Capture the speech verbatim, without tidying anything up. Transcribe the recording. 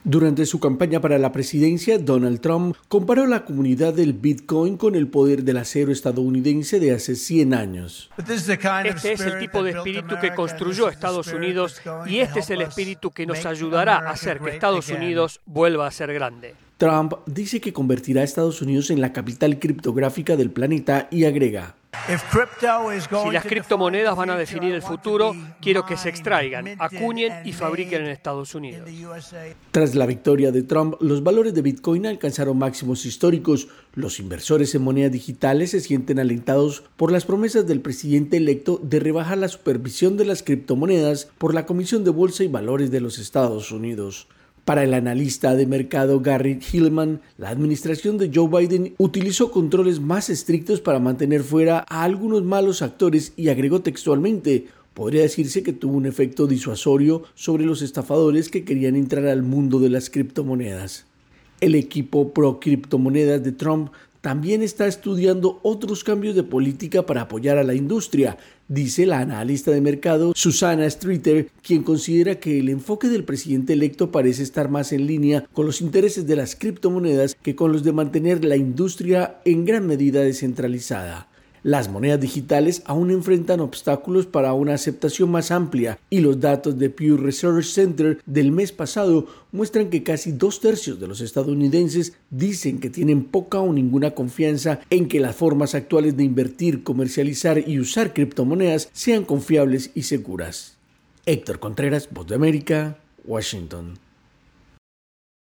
Durante su campaña para la presidencia, Donald Trump comparó la comunidad del Bitcoin con el poder del acero estadounidense de hace cien años. Este es el tipo de espíritu que construyó Estados Unidos y este es el espíritu que nos ayudará a hacer que Estados Unidos vuelva a ser grande. Trump dice que convertirá a Estados Unidos en la capital criptográfica del planeta y agrega: Si las criptomonedas van a definir el futuro, quiero que se extraigan, acuñen y fabriquen en Estados Unidos. Tras la victoria de Trump, los valores de Bitcoin alcanzaron máximos históricos. Los inversores en monedas digitales se sienten alentados por las promesas del presidente electo de rebajar la supervisión de las criptomonedas por la Comisión de Bolsa y Valores de los Estados Unidos. Para el analista de mercado Gary Hillman, la administración de Joe Biden utilizó controles más estrictos para mantener fuera a algunos malos actores y agregó textualmente: podría decirse que tuvo un efecto disuasorio sobre los estafadores que querían entrar al mundo de las criptomonedas. El equipo pro criptomonedas de Trump también está estudiando otros cambios de política para apoyar a la industria, dice la analista de mercado Susana Streeter, quien considera que el enfoque del presidente electo parece estar más en línea con los intereses de las criptomonedas que con los de mantener la industria en gran medida descentralizada. Las monedas digitales aún enfrentan obstáculos para una aceptación más amplia y los datos de Pew Research Center del mes pasado muestran que casi dos tercios de los estadounidenses dicen que tienen poca o ninguna confianza en que las formas actuales de invertir, comercializar y usar criptomonedas sean confiables y seguras. Héctor Contreras, Voz de América, Washington.